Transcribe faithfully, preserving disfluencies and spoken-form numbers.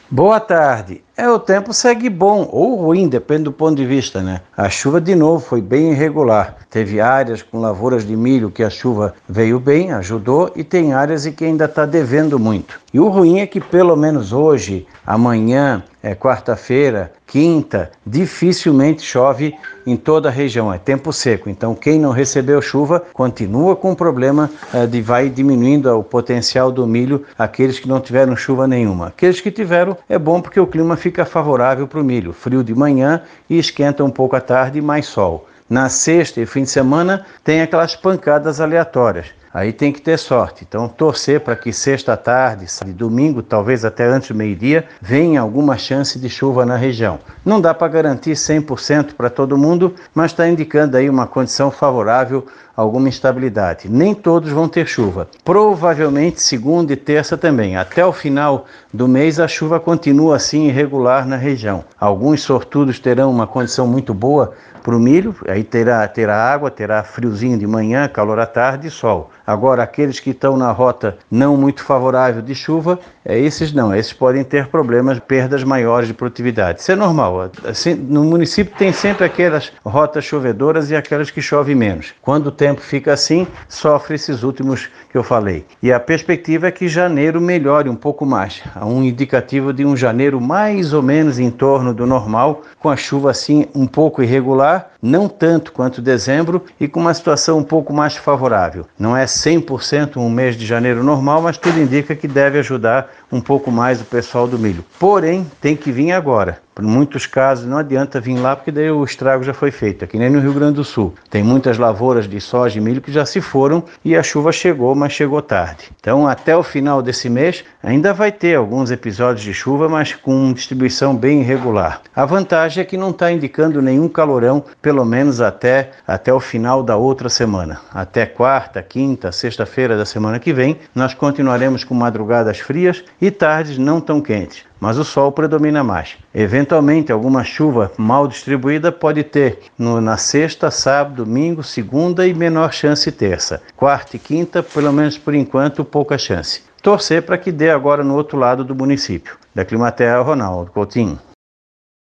Boa tarde. É, o tempo segue bom ou ruim, depende do ponto de vista, né? A chuva de novo foi bem irregular. Teve áreas com lavouras de milho que a chuva veio bem, ajudou, e tem áreas em que ainda está devendo muito. E o ruim é que pelo menos hoje, amanhã, é quarta-feira, quinta, dificilmente chove em toda a região, é tempo seco. Então quem não recebeu chuva continua com o problema é, de vai diminuindo o potencial do milho, aqueles que não tiveram chuva nenhuma. Aqueles que tiveram é bom porque o clima fica favorável para o milho, frio de manhã e esquenta um pouco à tarde e mais sol. Na sexta e fim de semana tem aquelas pancadas aleatórias. Aí tem que ter sorte. Então torcer para que sexta à tarde, domingo, talvez até antes do meio-dia, venha alguma chance de chuva na região. Não dá para garantir cem por cento para todo mundo, mas está indicando aí uma condição favorável, alguma instabilidade. Nem todos vão ter chuva. Provavelmente segunda e terça também. Até o final do mês a chuva continua assim irregular na região. Alguns sortudos terão uma condição muito boa para o milho, aí terá, terá água, terá friozinho de manhã, calor à tarde e sol. Agora, aqueles que estão na rota não muito favorável de chuva, é, esses não, esses podem ter problemas, perdas maiores de produtividade. Isso é normal. Assim, no município tem sempre aquelas rotas chovedoras e aquelas que chove menos. Quando o tempo fica assim, sofre esses últimos que eu falei. E a perspectiva é que janeiro melhore um pouco mais. Há um indicativo de um janeiro mais ou menos em torno do normal, com a chuva assim um pouco irregular, não tanto quanto dezembro, e com uma situação um pouco mais favorável. Não é cem por cento um mês de janeiro normal, mas tudo indica que deve ajudar um pouco mais o pessoal do milho. Porém, tem que vir agora. Por muitos casos não adianta vir lá, porque daí o estrago já foi feito, aqui nem no Rio Grande do Sul. Tem muitas lavouras de soja e milho que já se foram e a chuva chegou, mas chegou tarde. Então, até o final desse mês, ainda vai ter alguns episódios de chuva, mas com distribuição bem irregular. A vantagem é que não está indicando nenhum calorão, pelo menos até, até o final da outra semana. Até quarta, quinta, sexta-feira da semana que vem, nós continuaremos com madrugadas frias e tardes não tão quentes, mas o sol predomina mais. Eventualmente, alguma chuva mal distribuída pode ter no, na sexta, sábado, domingo, segunda e menor chance terça. Quarta e quinta, pelo menos por enquanto, pouca chance. Torcer para que dê agora no outro lado do município. Da Climaterra, Ronaldo Coutinho.